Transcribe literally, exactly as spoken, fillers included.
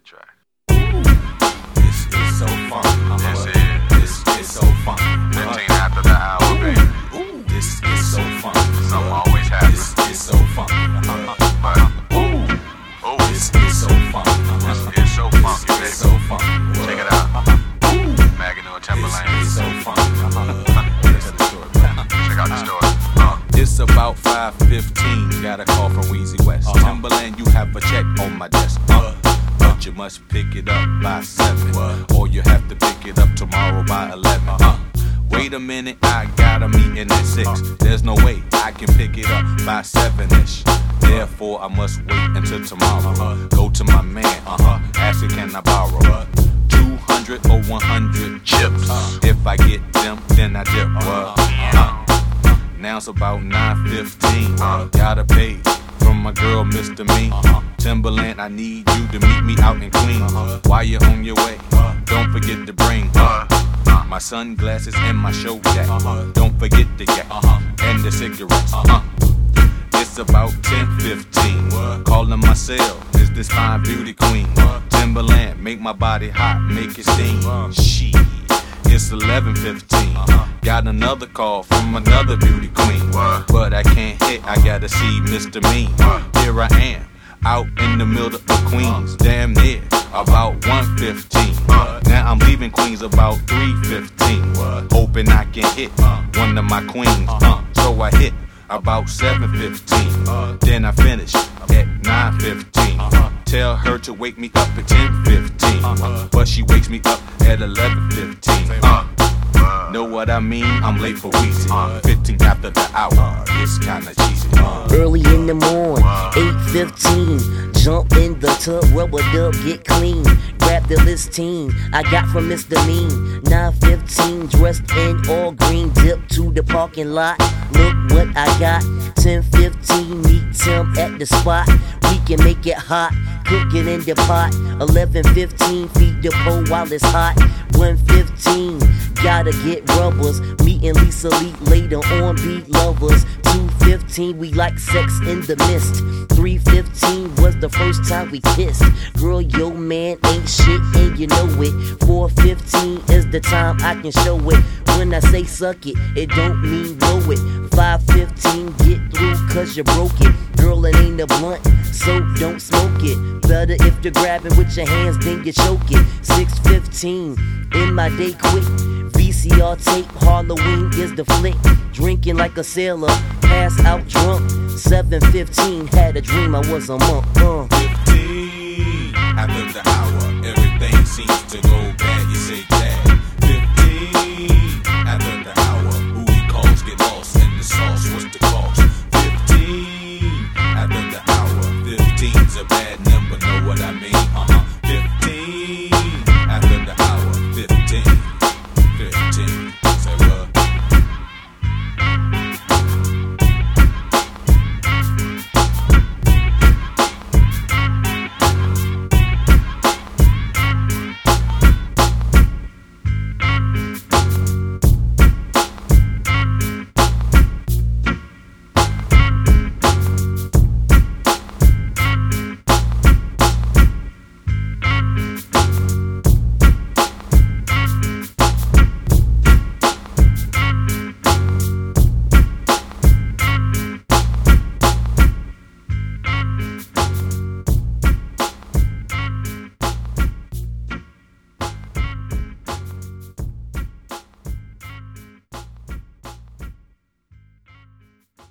track. This is so funky. This is. This is so funky. fifteen after the hour, baby. Ooh, this is so funky. Something always happens. This is so funky. But, Ooh, ooh, this is so funky. this is so funky, This baby. is so funky. Check it out. Magadoo and Timberland. This is so funky. Check out the story. Uh, It's about five fifteen. Got a call from Weezy West. Uh-huh. Timberland, you have a check on my desk. Uh, but you must pick it up by seven. Or you have to pick it up tomorrow by eleven. Uh, wait a minute, I got a meeting at six. There's no way I can pick it up by seven-ish. Therefore, I must wait until tomorrow. Go to my man, uh-huh. Ask him, can I borrow two hundred or one hundred chips? If I get them, then I dip. What? Uh, Now it's about nine fifteen. Gotta pay from my girl, Mister Me. Timberland, I need you to meet me out in Queens. While you're on your way, don't forget to bring uh, my sunglasses and my show jack. Don't forget the yak and the cigarettes. Uh, It's about ten fifteen. Calling my cell, is this fine beauty queen? Timberland, make my body hot, make it steam. She. It's eleven fifteen. Got another call from another beauty queen. But I can't hit, I gotta see Mister Mean. Here I am, out in the middle of Queens. Damn near, about one fifteen. Now I'm leaving Queens about three fifteen. Hoping I can hit one of my queens. Uh, so I hit about seven fifteen. Then I finish at nine fifteen. Tell her to wake me up at ten fifteen. But she wakes me up at eleven fifteen. Uh, know what I mean? I'm late for Weezy. fifteen after the hour. It's kinda cheesy. Uh, Early in the morning, eight fifteen. Jump in the tub, rubber dub, get clean. Grab the listine I got from Mister Mean. nine fifteen, dressed in all green. Dip to the parking lot. Look what I got. ten fifteen, meet Tim at the spot. We can make it hot, cook it in the pot. eleven fifteen, feed the pole while it's hot. one fifteen, gotta get rubbers. Me and Lisa Lee later on be lovers. two fifteen, we like sex in the mist. three fifteen was the first time we kissed. Girl, yo man ain't shit and you know it. four fifteen is the time I can show it. When I say suck it, it don't mean blow it. five fifteen, get through cause you broke it. Girl, it ain't a blunt, so don't smoke it. Better if you're grabbing with your hands, then you choke it. six fifteen, in my day quick. V C R tape, Halloween is the flick. Drinking like a sailor, pass out drunk. seven fifteen, had a dream I was a monk. Uh. fifteen after the hour, everything seems to go bad. You say that. fifteen